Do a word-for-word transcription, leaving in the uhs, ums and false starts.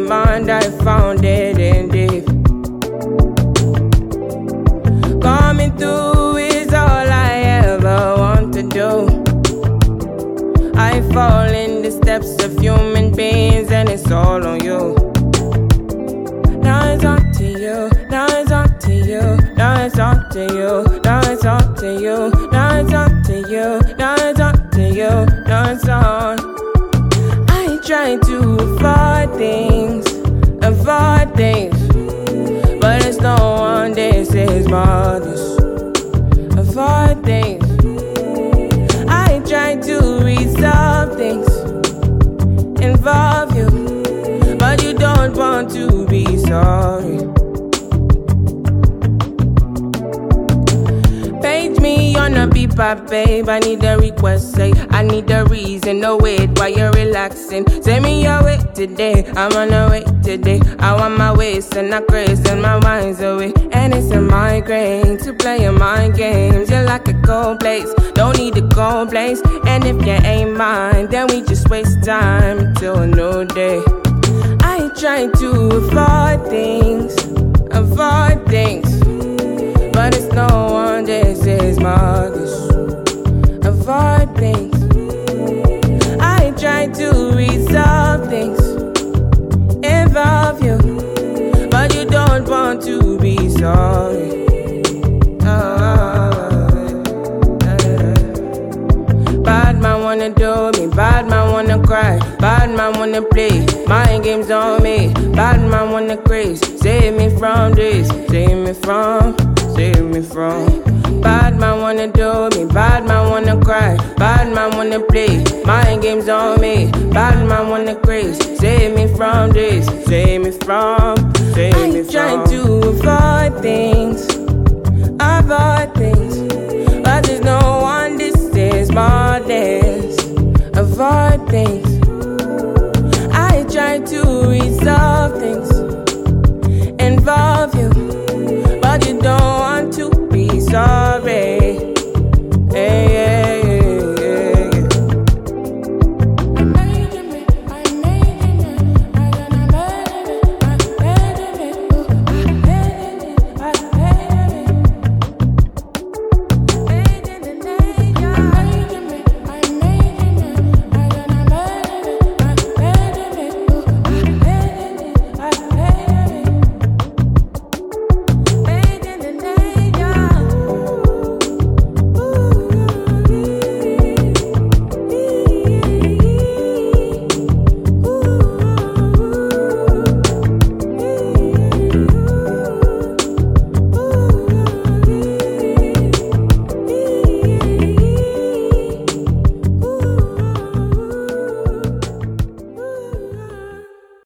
mind, I found it in deep. Coming through is all I ever want to do. I fall in the steps of human beings and it's all on you. Now it's up to you, now it's up to you, now it's up to you, now it's up to you, now it's up to you, now it's up to you, now it's on. I try to avoid things, avoid things, but it's no one, this is mothers. Avoid things. I try to resolve things, involve you, but you don't want to be sorry. Page me on a beeper, babe. I need a request, say I need a reason. No wait while you're relaxing. Say me your way today. I'm on a way today. I want my waist and I craze and my mind's away. And it's a migraine to play your mind games. You're like a cold place, don't need a cold place. And if you ain't mine, then we just waste time until a new day. I try to avoid things, avoid things, but it's no one, this is mothers. Avoid things. I try to resolve things, involve you, but you don't want to be sorry. Oh, bad man wanna do me, bad man wanna cry, bad man wanna play mind games on me, bad man wanna craze. Save me from this, save me from, save me from. Bad man wanna do me, bad man wanna cry, bad man wanna play mind games on me, bad man wanna craze. Save me from this, save me from, save me from. I try to avoid things, avoid things, but there's no one, this is my days. Avoid things. I try to resolve